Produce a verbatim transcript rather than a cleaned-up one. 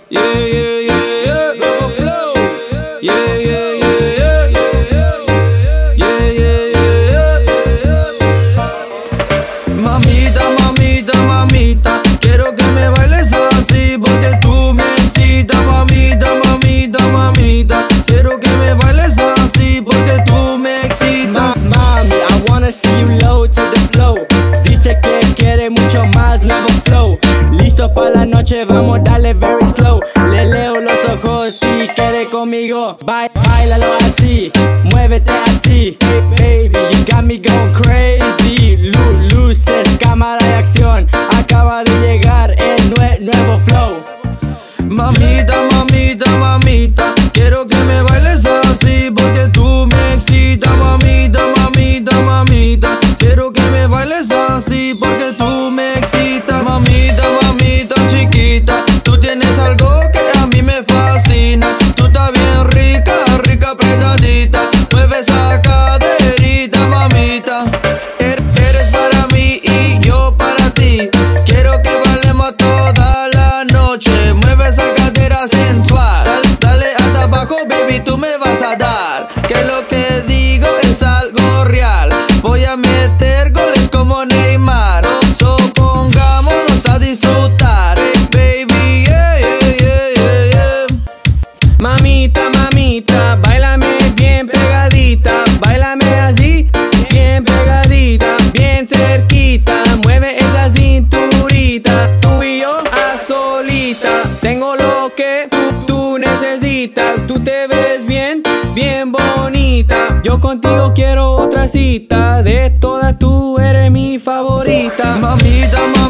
Yeah, yeah, yeah, yeah, nuevo flow. Yeah, yeah, yeah, yeah, yeah, yeah, yeah, yeah, yeah. Mamita, mamita, mamita, quiero que me bailes así porque tú me excitas. Mamita, mamita, mamita, quiero que me bailes así porque tú me excitas. Mami, I wanna see you low to the flow. Dice que quiere mucho más, nuevo flow. Listo pa' la noche, vamos, dale very slow. Le leo los ojos si quiere conmigo. Ba Báilalo así, muévete así. Baby, you got me going crazy. Lu Luces, cámara y acción. Acaba de llegar el nue nuevo flow. Mamita, mamita, mamita, quiero que me bailes así porque tú me excitas. Mamita, mamita, mamita, quiero que me bailes así porque tú me excitas. Mamita, mamita chiquita, tú tienes algo que a mí me fascina. Tú estás bien rica, rica apretadita, mueve esa caderita, mamita. Er- Eres para mí y yo para ti, quiero que bailemos toda la noche. Mueve esa cadera sensual, dale, dale hasta abajo, baby, tú me vas a dar. Que lo que digo es algo real, voy a meter goles como Neymar. So pongámonos a disfrutar, eh, baby, yeah, yeah, yeah, yeah, yeah. Mamita, mamita, bailame bien pegadita. Bailame así, bien pegadita, bien cerquita. Mueve esa cinturita, tú y yo a solita. Tengo lo que tú, tú necesitas. Tú te ves bien, bien bonita. Yo contigo quiero otra cita. De todas tú eres mi favorita. Mamita, mamita